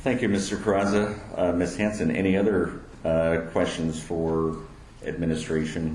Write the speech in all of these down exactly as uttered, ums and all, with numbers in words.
Thank you, Mister Peraza. Uh, Miz Hanson, any other uh, questions for administration?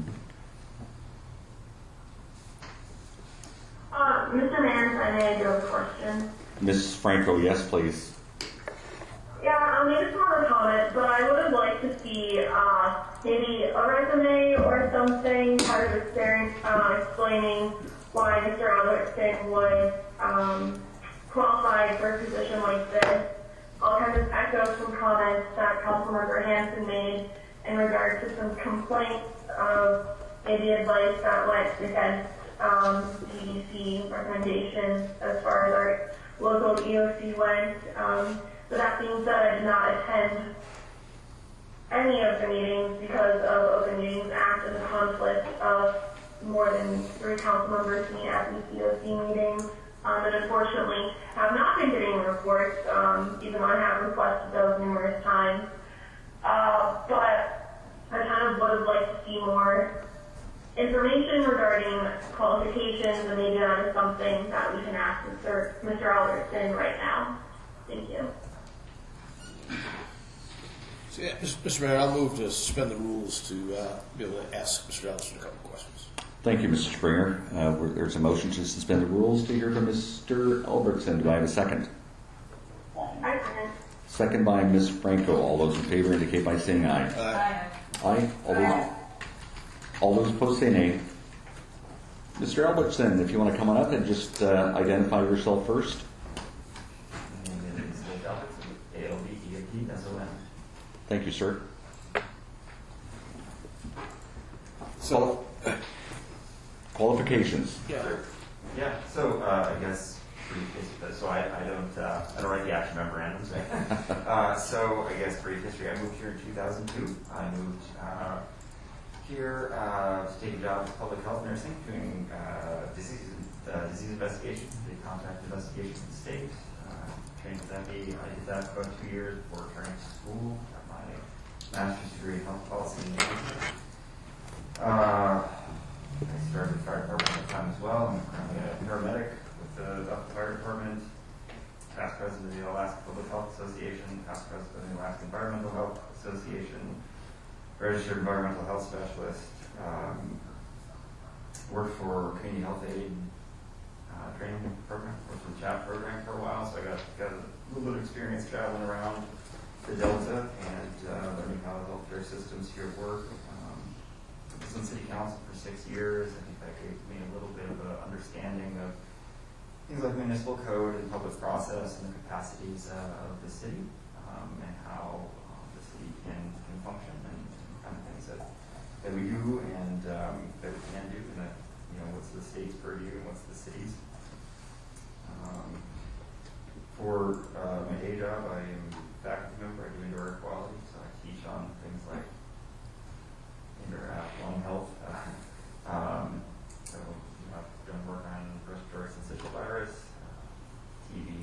Uh, Mister Mayor, I may do a question. Miz Franco, yes, please. Yeah, um, I just want to comment, but I would have liked to see uh, maybe a resume or something, part of experience uh, explaining why Mister Albertson would um, qualify for a position like this. I'll kind of echo some comments that Councilmember Hanson made in regard to some complaints of maybe advice that went against um, D D C recommendations as far as our local E O C went. Um, but that being said, I did not attend any of the meetings because of Open Meetings Act and the conflict of more than three council members being at these E O C meetings. Um, and unfortunately have not been getting reports, um, even though I have requested those numerous times. Uh, but I kind of would have liked to see more information regarding qualifications, and maybe that is something that we can ask Mister Mister Albertson right now. Thank you. So, yeah, Mister Mayor, I'll move to suspend the rules to uh, be able to ask Mister Albertson a couple of questions. Thank you, Mister Springer. Uh, there's a motion to suspend the rules to hear from Mister Albertson. Do I have a second? I second. Second by Miz Franco. All those in favor indicate by saying aye. Aye. Aye. All those, all those opposed say nay. Mister Albertson, if you want to come on up and just uh, identify yourself first. My name is Nick Albertson, A L B E M P S O N. Thank you, sir. So, Qualifications. yeah. Sure. Yeah. So uh, I guess brief history. So I, I don't uh, I don't write the action memorandums. Right? uh, so I guess brief history. I moved here in two thousand two. I moved uh, here uh, to take a job in public health nursing, doing uh, disease uh, disease investigations, the contact investigations in the state. Uh, trained with M D. I did that for about two years before returning to school. Got my master's degree in health policy and management. Uh, I started the fire department at the time as well. I'm currently a paramedic with the Dublin Fire Department, past president of the Alaska Public Health Association, past president of the Alaska Environmental Health Association, registered environmental health specialist, um, worked for Community Health Aid uh, training program, worked for the CHAP program for a while, so I got, got a little bit of experience traveling around the Delta and uh, learning how the healthcare systems here work. I was in city council for six years. I think that gave me a little bit of an understanding of things like municipal code and public process and the capacities uh, of the city um, and how um, the city can, can function and, and kind of things that, that we do and um, that we can do, and that, you know, what's the state's purview and what's the city's. Um, for uh, my day job, I am a faculty member. I do indoor air quality, so I teach on things like indoor uh, lung health. Uh, um, so you know, I've done work on respiratory syncytial virus, uh, T B,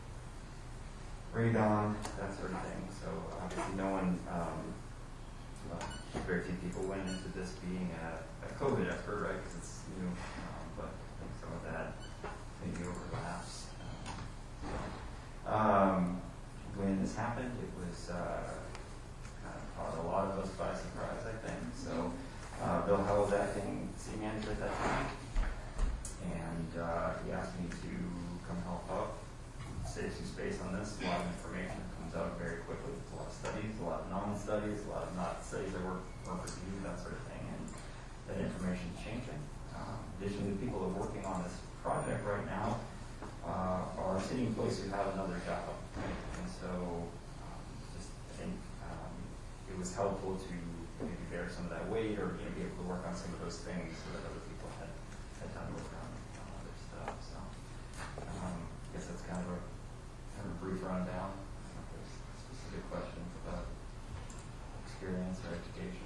radon, that sort of thing. So obviously no one, um, well, very few people went into this being a, a COVID expert, right, because it's new, um, but I think some of that maybe overlaps. Um, so, um, when this happened, it was uh, kind of caught a lot of us by surprise, I think. So uh, Bill Hell was acting city manager at that time, and uh, he asked me to come help out, save some space on this. A lot of information comes out very quickly. There's a lot of studies, a lot of non-studies, a lot of not studies that weren't, weren't reviewed, that sort of thing, and that information is changing. Um, additionally, the people that are working on this project right now uh, are city employees who have another job, right? And so um, just I think um, it was helpful to maybe bear some of that weight, or you know, be able to work on some of those things so that other people had, had time to work on, on other stuff. So um, I guess that's kind of a kind of a brief rundown. I don't know if there's specific questions about experience or education.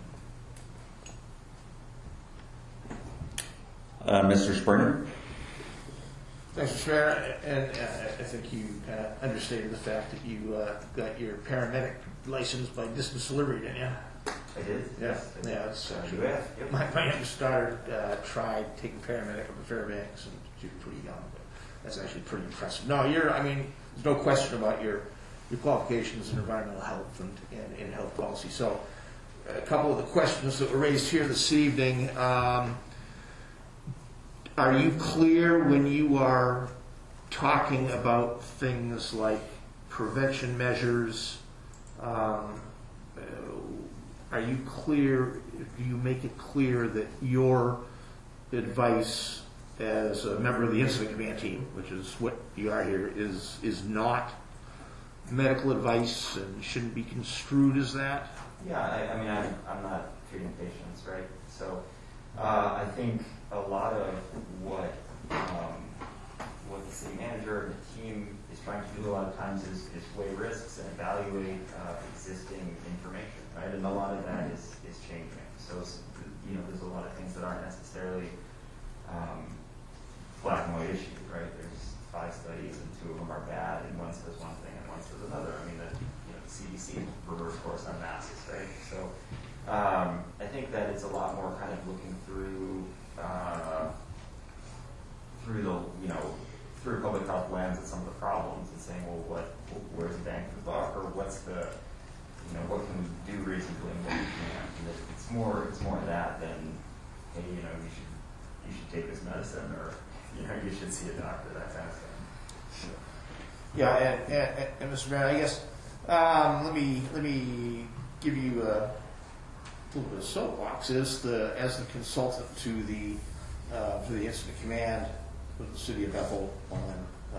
Uh, Mister Springer. Thanks, Mister Mayor. And uh, I think you kind of understated the fact that you uh, got your paramedic license by distance delivery, didn't you? I did. Yeah, Yes, I did. yeah. It's, uh, U S, yep. my, my youngest daughter uh, tried taking paramedic up at Fairbanks, and she was pretty young, but that's actually pretty impressive. No, you're, I mean, there's no question about your your qualifications in environmental health and, and, and health policy. So a couple of the questions that were raised here this evening. Um, are you clear when you are talking about things like prevention measures? Um, uh, are you clear, do you make it clear that your advice as a member of the incident command team, which is what you are here, is is not medical advice and shouldn't be construed as that? Yeah, I, I mean, I'm, I'm not treating patients, right? So uh, I think a lot of what um, what the city manager and the team is trying to do a lot of times is, is weigh risks and evaluate uh, existing information, right? And a lot of that is, is changing. So, you know, there's a lot of things that aren't necessarily um, black and white issues, right? There's five studies and two of them are bad, and one says one thing and one says another. I mean, the, you know, the C D C reverse course on masks, right? So um, I think that it's a lot more kind of looking through uh, through the, you know, through a public health lens at some of the problems and saying, well, what, where's the bang for the buck, or what's the, you know, what can we do reasonably and what we can't. And it's more, it's more of that than, hey, you know, you should, you should take this medicine, or, you know, you should see a doctor, that kind of thing. Yeah, and, and, and Mister Mayor, I guess um, let me let me give you a little bit of soapbox as the as the consultant to the uh, for the incident command of the city of Bethel on uh,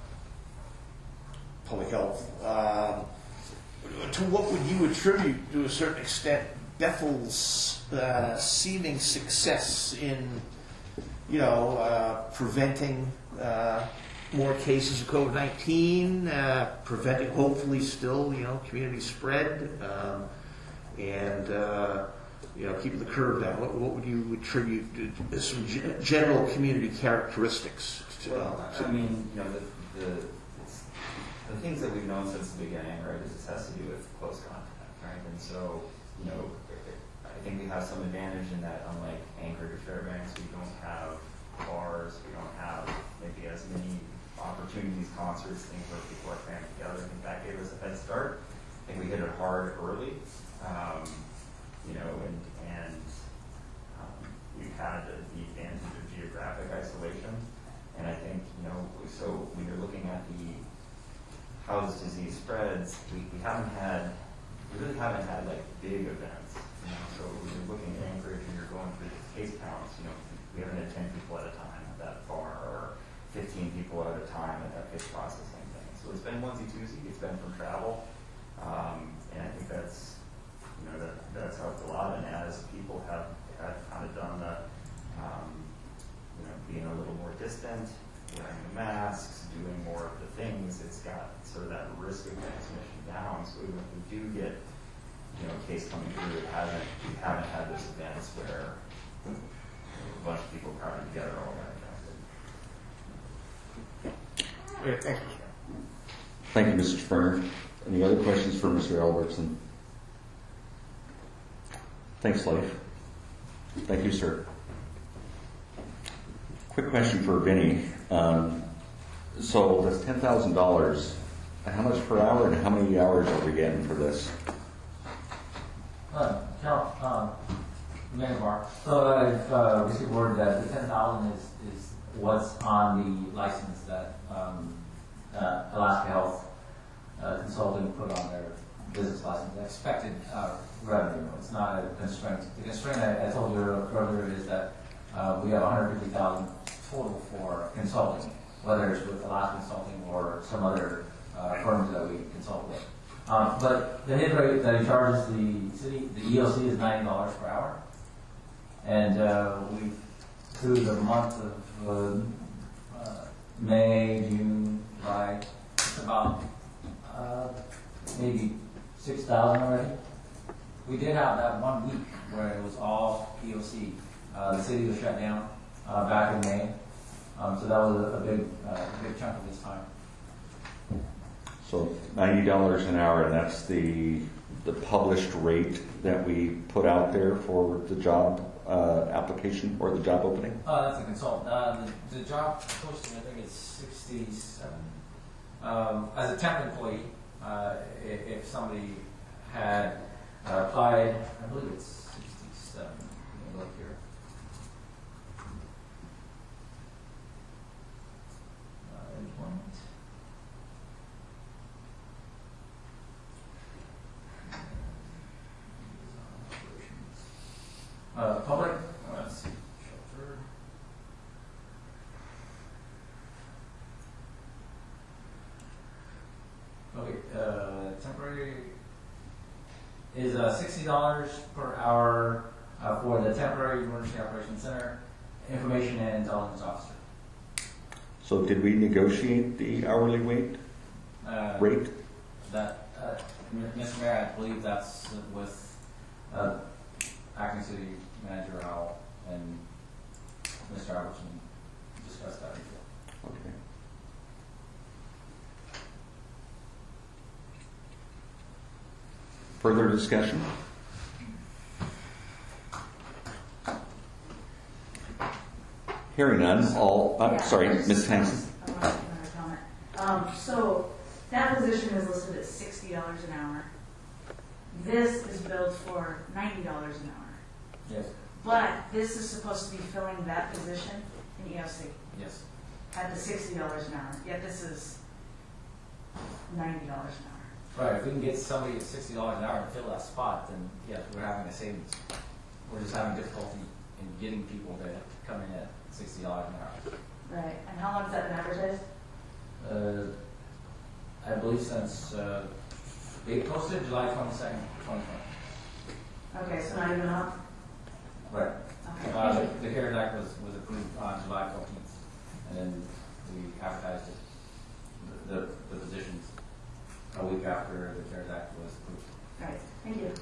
public health. Um, to what would you attribute, to a certain extent, Bethel's uh, seeming success in, you know, uh, preventing uh, more cases of COVID nineteen, uh, preventing, hopefully still, you know, community spread, um, and, uh, you know, keeping the curve down? What, what would you attribute to some g- general community characteristics? To, Well, to, I mean, you know, the, the, it's, the things that we've known since the beginning, right, is this has to do with close contact, right? And so, you know, I think we have some advantage in that, unlike Anchorage or Fairbanks, we don't have bars, we don't have maybe as many opportunities, concerts, things where people are crammed together. I think that gave us a head start. I think we hit it hard early, um, you know, and, and um, we've had the, the advantage of geographic isolation. And I think, you know, so when you're looking at the how this disease spreads, we, we haven't had, we really haven't had like big events. You know, so when you're looking at Anchorage and you're going through the case counts, you know, we haven't had ten people at a time at that far, or fifteen people at a time at that case processing thing. So it's been onesie twosie. It's been from travel, um, and I think that's, you know, that that's helped a lot. And as people have have kind of done the, um, you know, being a little more distant, wearing the masks, doing more of the things, it's got sort of that risk of transmission down. So even if we do get, you know, a case coming through, it hasn't, we haven't had those events where you know, a bunch of people crowded together all got infected. Thank you. Thank you, Mister Springer. Any other questions for Mister Albertson? Thanks, Leif. Thank you, sir. Quick question for Vinny. Um, so that's ten thousand dollars. How much per hour, and how many hours are we getting for this? Uh, Carol, um, Mayor Barr. So I've uh, received word that the ten thousand is, is what's on the license that um, uh, Alaska Health uh, Consulting put on their business license. The expected uh, revenue. It's not a constraint. The constraint I, I told you earlier is that uh, we have one hundred fifty thousand total for consulting, whether it's with Alaska Consulting or some other uh, firms that we consult with. Um, but the hit rate that he charges the city, the E O C, is ninety dollars per hour. And uh, we, through the month of uh, uh, May, June, July, it's about uh, maybe six thousand already. We did have that one week where it was all E O C. Uh, the city was shut down uh, back in May. Um, so that was a, a big, uh, big chunk of this time. So ninety dollars an hour, and that's the the published rate that we put out there for the job uh, application or the job opening? Uh, that's a consultant. Uh, the, the job posting, I think it's sixty-seven. Um, as a temp employee, uh, if, if somebody had uh, applied, I believe it's sixty-seven, let me look here. Uh, employment. Uh, public, oh, let's see, shelter. Okay, uh, temporary is uh, sixty dollars per hour uh, for the temporary emergency operations center information and intelligence officer. So did we negotiate the hourly wait, Uh, rate? That, uh, Mister Mayor, I believe that's with uh, acting city manager Howell and Mister Albertson discussed that before. Okay. Further discussion? Hearing none, all, uh, Yeah, sorry, I just- Miz Hanson. I want to make another comment. Um, so that position is listed at sixty dollars an hour. This is billed for ninety dollars an hour. Yes. But this is supposed to be filling that position in E O C Yes. at the sixty dollars an hour. Yet this is ninety dollars an hour. Right, if we can get somebody at sixty dollars an hour to fill that spot, then yes, we're having a savings. We're just having difficulty in getting people to come in at sixty dollars an hour. Right. And how long has that been advertised? Uh, I believe since, uh, they posted July twenty-second, twenty twenty. Okay, so not even a month? Right. Okay. Uh, Thank the, you. the CARES Act was, was approved on July fourteenth, and then we advertised it, the, the positions a week after the CARES Act was approved. All right. Thank you.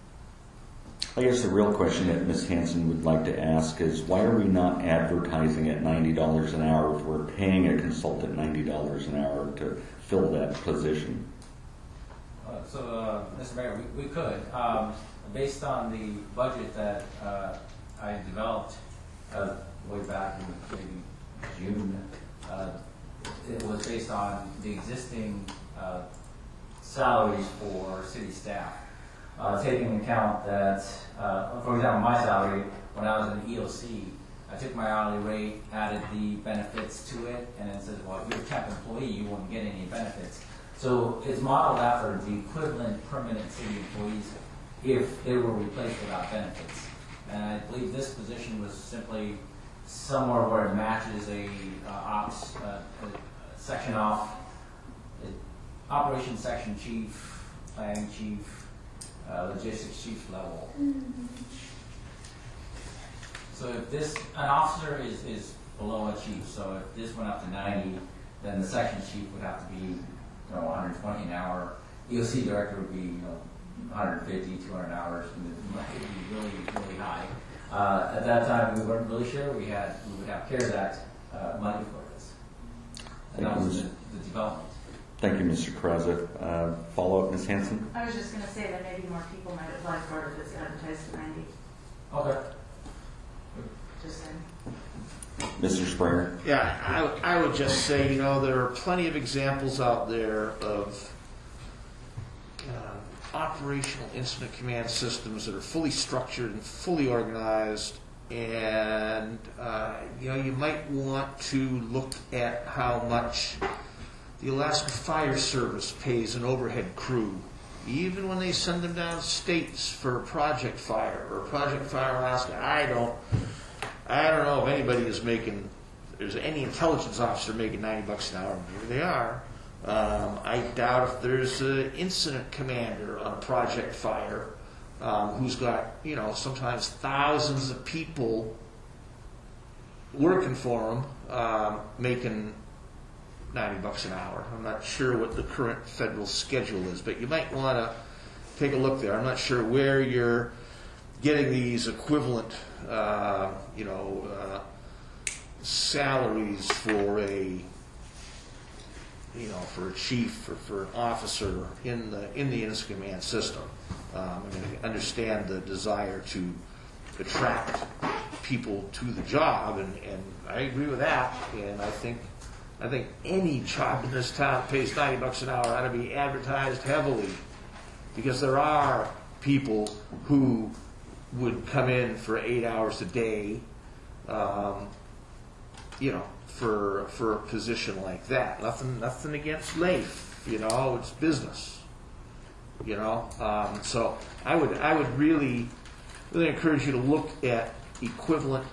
I guess the real question that Miz Hanson would like to ask is, why are we not advertising at ninety dollars an hour if we're paying a consultant ninety dollars an hour to fill that position? Uh, so, uh, Mister Mayor, we, we could, um, based on the budget that uh, I developed uh, way back in maybe June, uh, it was based on the existing uh, salaries for city staff. Uh, taking into account that, uh, for example, my salary, when I was in E O C, I took my hourly rate, added the benefits to it, and it says, well, if you're a temp employee, you won't get any benefits. So it's modeled after the equivalent permanent city employees if they were replaced without benefits. And I believe this position was simply somewhere where it matches a uh, ops, uh, a section off, a operations section chief, planning chief, uh, logistics chief level. So if this, an officer is, is below a chief, so if this went up to ninety, then the section chief would have to be, you know, one hundred twenty an hour. E O C director would be, you know, one hundred fifty, two hundred hours, and it might be really, really high. Uh, at that time, we weren't really sure. We had, we would have CARES Act uh, money for this. And that was the, the development. Thank you, Mister Krause. Uh, follow up, Miz Hanson? I was just going to say that maybe more people might apply for it if it's advertised at ninety. Okay. Just saying. Mister Springer? Yeah, I, would- I would just say, you know, there are plenty of examples out there of uh, operational incident command systems that are fully structured and fully organized. And, uh, you know, you might want to look at how much the Alaska Fire Service pays an overhead crew, even when they send them down states for Project Fire or Project Fire Alaska. I don't, I don't know if anybody is making, there's any intelligence officer making ninety bucks an hour. Maybe they are. Um, I doubt if there's an incident commander on Project Fire um, who's got, you know, sometimes thousands of people working for him, um, making ninety bucks an hour. I'm not sure what the current federal schedule is, but you might want to take a look there. I'm not sure where you're getting these equivalent, uh, you know, uh, salaries for a, you know, for a chief or for an officer in the in the incident command system. Um, I mean, I understand the desire to attract people to the job, and, and I agree with that. And I think I think any job in this town that pays ninety bucks an hour ought to be advertised heavily, because there are people who would come in for eight hours a day, um, you know, for for a position like that. Nothing, nothing against Leif, you know, it's business, you know. Um, so I would, I would really, really encourage you to look at equivalent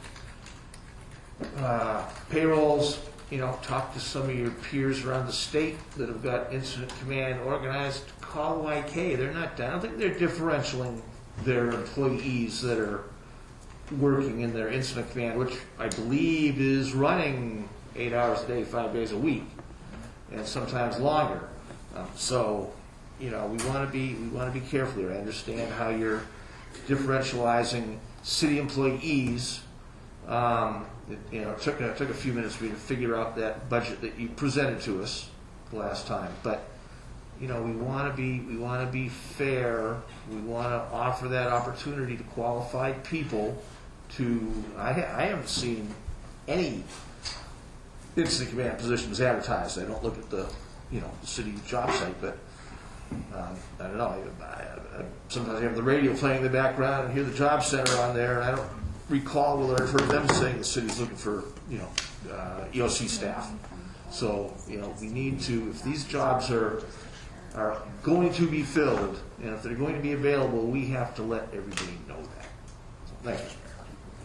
uh, payrolls. You know, talk to some of your peers around the state that have got incident command organized. Call Y K. They're not. I don't think they're differentialing their employees that are working in their incident command, which I believe is running eight hours a day, five days a week, and sometimes longer. Um, so, you know, we want to be we want to be careful here. I understand how you're differentializing city employees. Um, it, you know, it took it took a few minutes for me to figure out that budget that you presented to us last time, but you know, we want to be we want to be fair. We want to offer that opportunity to qualified people. To I, ha- I haven't seen any incident command positions advertised. I don't look at the you know the city job site, but um, I don't know. I, I, I, sometimes I have the radio playing in the background and hear the job center on there, and I don't recall whether I've heard them saying the city's looking for you know uh, E O C staff. So you know we need to, if these jobs are are going to be filled, and if they're going to be available, we have to let everybody know that. So, thanks, Mister Mayor.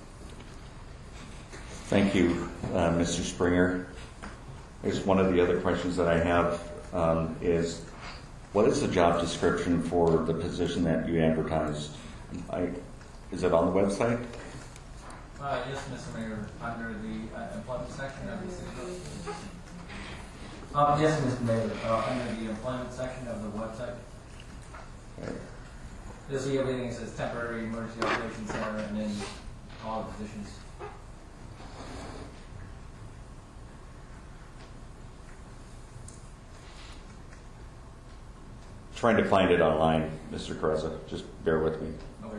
Thank you, uh, Mister Springer. There's one of the other questions that I have um, is, what is the job description for the position that you advertised? I, is it on the website? Uh, yes, Mister Mayor, under the uh, employment section of the city. Um, yes, Mister Mayor, uh, under the employment section of the website. Okay. You'll see everything that says temporary emergency operations center and then all the positions. Trying to find it online, Mister Carrezza. Just bear with me. Okay.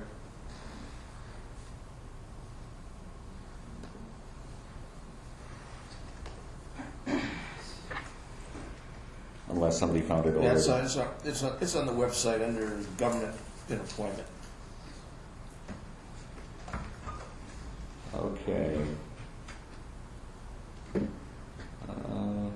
Unless somebody found it already. Yeah, it's on, it's, on, it's, on, it's on the website under government and employment. Okay. Uh,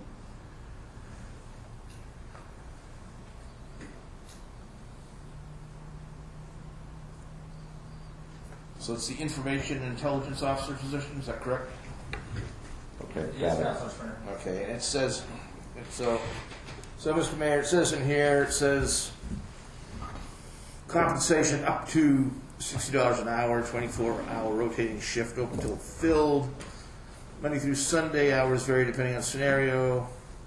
So it's the information and intelligence officer position, is that correct? okay, Yes, got it. Councilor Springer. Okay, and it says, so, so Mister Mayor, it says in here, it says compensation up to sixty dollars an hour, twenty-four hour rotating shift open until filled. Monday through Sunday, hours vary depending on scenario.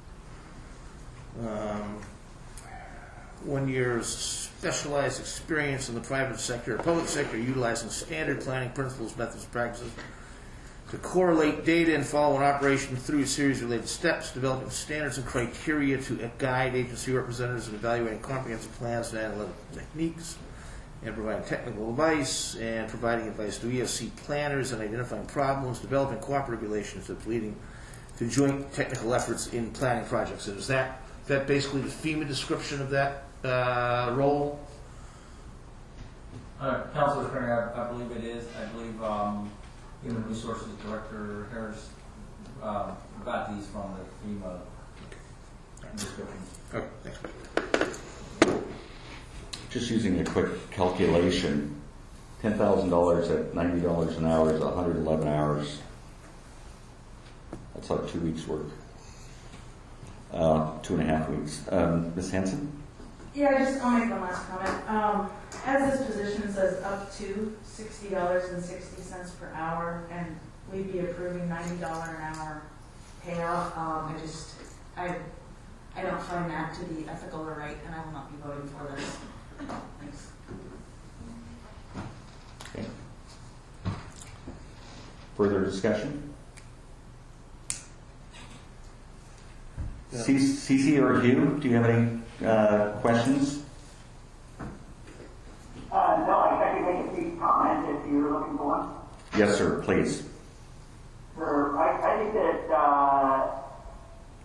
Um, one year's specialized experience in the private sector or public sector utilizing standard planning principles, methods, practices to correlate data and follow an operation through a series of related steps, developing standards and criteria to guide agency representatives in evaluating comprehensive plans and analytical techniques, and providing technical advice, and providing advice to E S C planners and identifying problems, developing cooperative relationships leading to joint technical efforts in planning projects. And is that, is that basically the FEMA description of that uh, role? Uh, Councilor Springer, I, I believe it is. I believe um, Human Resources Director Harris uh, got these from the FEMA descriptions. Okay, thanks. Just using a quick calculation, ten thousand dollars at ninety dollars an hour is one hundred eleven hours. That's like two weeks' work. Uh, two and a half weeks. Um, Miz Hanson? Yeah, just, I'll make one last comment. Um, as this position says up to sixty dollars and sixty cents per hour, and we'd be approving ninety dollars an hour payout, um, I just, I, I don't find that to be ethical or right, and I will not be voting for this. Thanks. Okay. Further discussion? Yeah. C- Cece or Hugh, do you have any uh, questions? Uh, no, I can make a brief comment if you're looking for one. Yes, sir, please. For, I, I think that uh,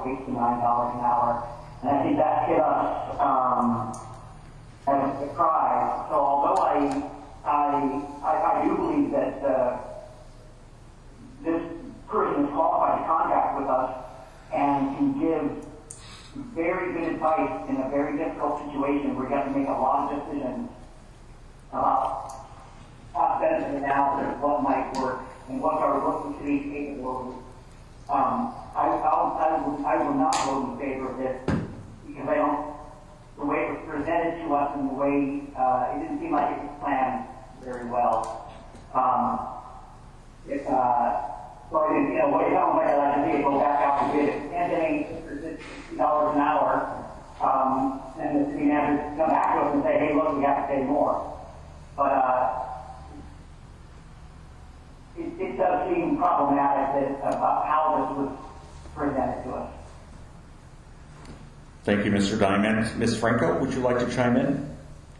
sixty-nine dollars an hour. And I think that hit us, um, as a surprise. So although I, I, I, I do believe that, uh, this person is qualified to contract with us and can give very good advice in a very difficult situation where you have to make a lot of decisions about cost benefit analysis, what might work, and what are what the city's capable of. Um, I, I'll, I, will, I will not vote in favor of this because I don't, the way it was presented to us and the way, uh, it didn't seem like it was planned very well. Um, it, uh, so I didn't, you know, what it sounds like I'd like to see it go back out to bid. If Anthony is sixty dollars an hour, um, and the city manager come back to us and say, hey, look, we have to pay more. But, uh, it, it does seem problematic that, about how this was presented to us. Thank you, Mister Diamond. Miz Franco, would you like to chime in?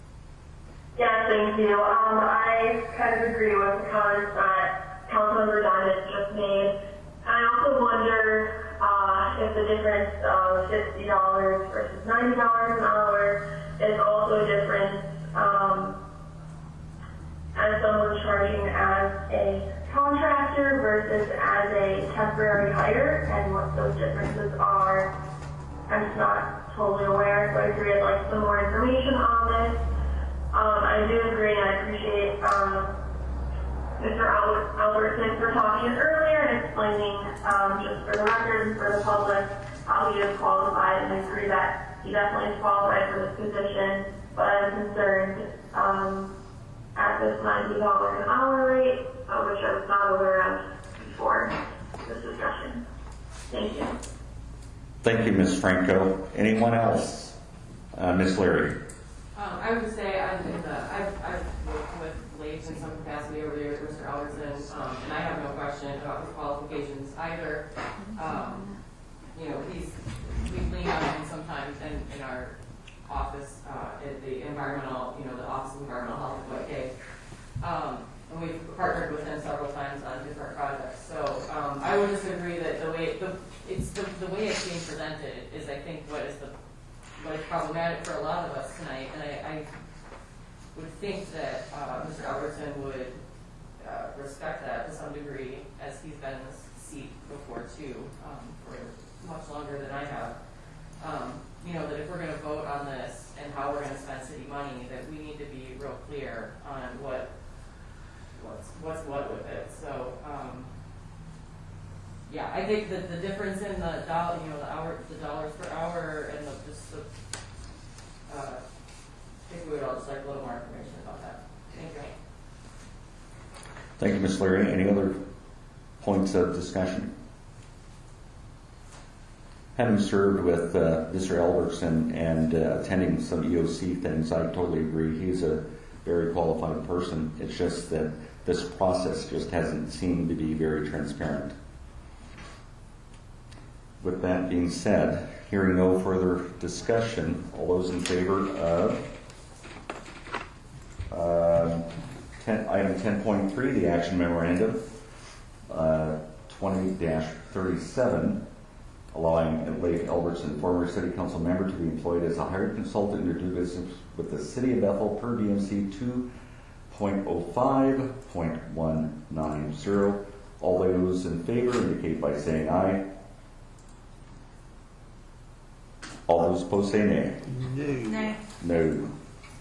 Yes, thank you. Um, I kind of agree with the comments that Councilmember Diamond just made. I also wonder uh, if the difference of sixty dollars versus ninety dollars an hour is also a difference um, as someone charging as a contractor versus as a temporary hire, and what those differences are. I'm just not totally aware, so I agree I'd like some more information on this. Um, I do agree and I appreciate um, Mister Albert, Albertson for talking earlier and explaining um, just for the record and for the public how he is qualified, and I agree that he definitely is qualified for this position, but I'm concerned um, at this ninety dollars an hour rate, uh, which I was not aware of before this discussion. Thank you. Thank you, Miz Franco. Anyone else? Uh, Miz Leary. Um, I would just say I've, been, uh, I've, I've worked with Blake in some capacity over there with Mister Albertson, um, and I have no question about his qualifications either. Um, you know, he's, we've leaned on him sometimes in, in our office, uh, at the environmental, you know, the Office of Environmental Health at White Cave. Um, and we've partnered with him several times on different projects. So um, I would just agree that the way the it's the, the way it's being presented is, I think, what is the what is problematic for a lot of us tonight. And I, I would think that uh, Mister Albertson would uh, respect that to some degree, as he's been in this seat before too, um, for much longer than I have. Um, you know, that if we're going to vote on this and how we're going to spend city money, that we need to be real clear on what what's what's what with it. So, um, yeah, I think that the difference in the dollar, you know, the hour, the dollars per hour, and the just the, uh, I think we would all just like a little more information about that. Thank you. Thank you, Miz Leary. Any other points of discussion? Having served with uh, Mister Albertson and uh, attending some E O C things, I totally agree. He's a very qualified person. It's just that this process just hasn't seemed to be very transparent. With that being said, hearing no further discussion, all those in favor of uh, ten, item ten point three, the action memorandum, uh, twenty dash thirty-seven, allowing Blake Albertson, former city council member, to be employed as a hired consultant to do business with the city of Bethel per D M C two point oh five point one nine zero. All those in favor indicate by saying aye. All those opposed say nay. No. No.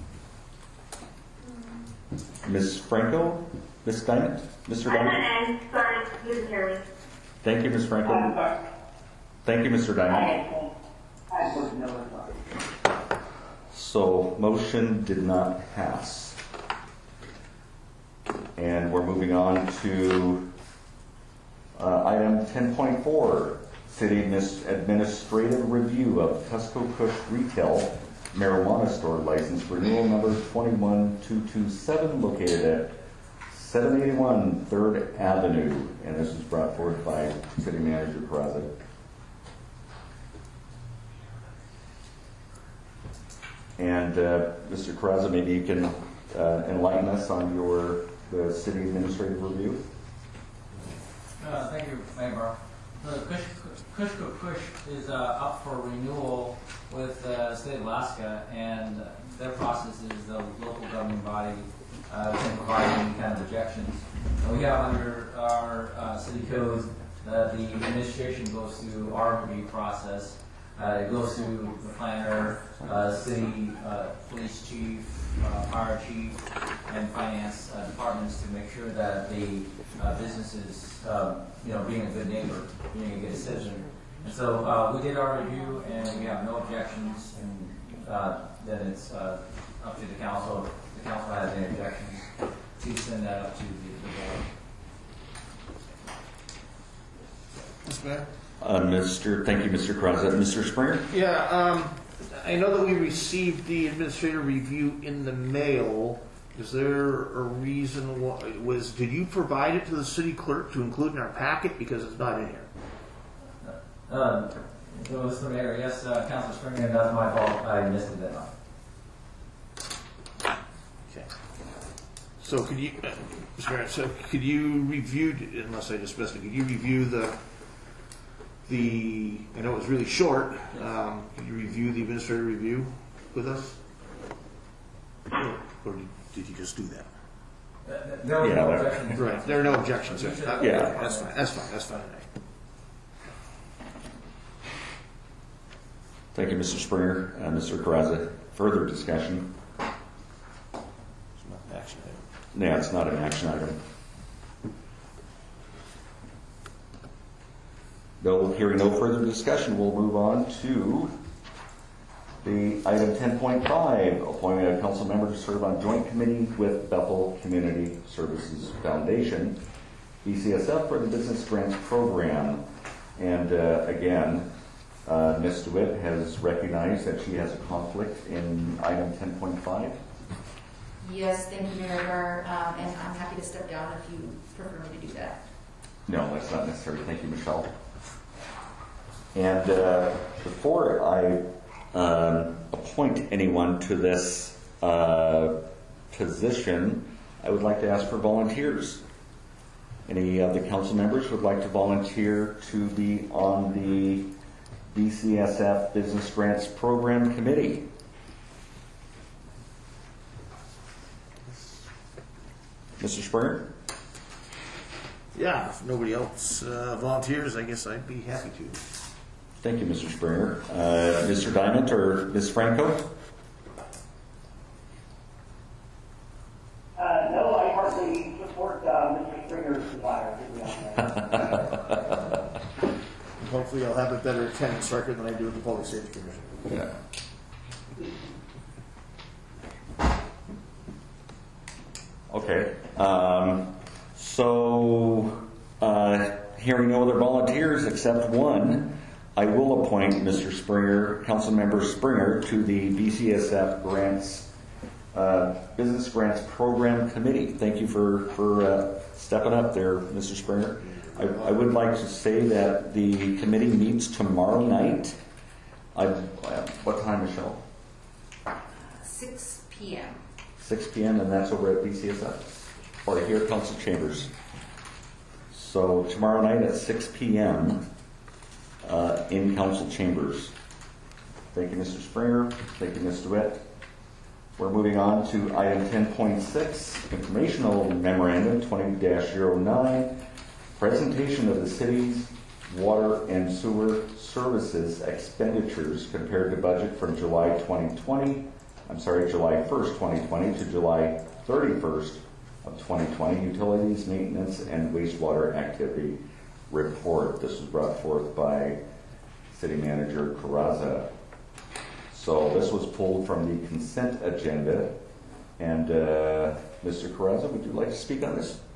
Miz Franco? Miz Diamond? Mister I said Diamond? N. Sorry, you didn't hear me. Thank you, Miz I'm Franco. sorry. Thank you, Mister Diamond. I, I was no sorry. So, motion did not pass. And we're moving on to uh, item ten point four, City Administrative Review of Cusco Kush Retail Marijuana Store License Renewal Number twenty-one two two seven, located at seven eighty-one third Avenue. And this is brought forth by City Manager Peraza. And uh, Mister Carrazza, maybe you can uh, enlighten us on your the city administrative review. Uh, thank you, Mayor Barr. Uh, Kush, Kushko Kush is uh, up for renewal with uh, the state of Alaska, and their process is the local governing body uh, can provide any kind of objections. And we have under our uh, city code that the administration goes through our review process. Uh, it goes through the planner, uh, city, uh, police chief, uh, fire chief, and finance uh, departments to make sure that the uh, businesses, um, you know, being a good neighbor, being a good citizen. And so uh, we did our review, and we have no objections, and uh, then it's uh, up to the council. If the council has any objections, to send that up to the, the board. Mister Mayor? Uh, Mister Thank you, Mister Krause. Mister Springer? Yeah, um, I know that we received the administrative review in the mail. Is there a reason why, was, did you provide it to the city clerk to include in our packet? Because it's not in here. Uh, so, Mister Mayor, yes, uh, Councilor Springer, that's my fault. I missed it that time. Okay. So could you, uh, Mister Mayor, so could you review, unless I just missed it, could you review the, the, I know it was really short, um, could you review the administrative review with us? Or did, did you just do that? Uh, there was Yeah, no there- objections. Right, there are no objections. There. Uh, Yeah. That's fine, that's fine, that's fine. Thank you, Mister Springer. Uh, Mister Krause. Further discussion? It's not an action item. Yeah, it's not an action item. No, hearing no further discussion, we'll move on to the item ten point five, appointment of council member to serve on joint committee with Bethel Community Services Foundation, B C S F, for the Business Grants Program. And uh, again, uh, Miz DeWitt has recognized that she has a conflict in item ten point five. Yes, thank you, Mayor Barr, um, and I'm happy to step down if you prefer me to do that. No, that's not necessary. Thank you, Michelle. And uh, before I um, appoint anyone to this uh, position, I would like to ask for volunteers. Any of the council members would like to volunteer to be on the B C S F Business Grants Program Committee? Mister Springer? Yeah, if nobody else uh, volunteers, I guess I'd be happy to. Thank you, Mister Springer. Uh, Mister Diamond or Miz Franco? Uh, no, I hardly support uh, Mister Springer's desire to be on that. Hopefully I'll have a better attendance record than I do with the Public Safety Commission. Yeah. Okay. Um, so, uh, hearing no other volunteers except one, I will appoint Mister Springer, Councilmember Springer, to the B C S F Grants, uh, Business Grants Program Committee. Thank you for, for uh, stepping up there, Mister Springer. I, I would like to say that the committee meets tomorrow night. I, what time, Michelle? six p.m. six p.m. and that's over at B C S F or here at Council Chambers. So tomorrow night at six p.m. Uh, in Council Chambers. Thank you, Mister Springer. Thank you, Miz DeWitt. We're moving on to item ten point six, Informational Memorandum twenty dash zero nine, presentation of the city's water and sewer services expenditures compared to budget from July twenty twenty, I'm sorry, July first, twenty twenty to July thirty-first of twenty twenty, utilities, maintenance, and wastewater activity report. This was brought forth by City Manager Carraza. So this was pulled from the consent agenda. And uh, Mister Carraza, would you like to speak on this?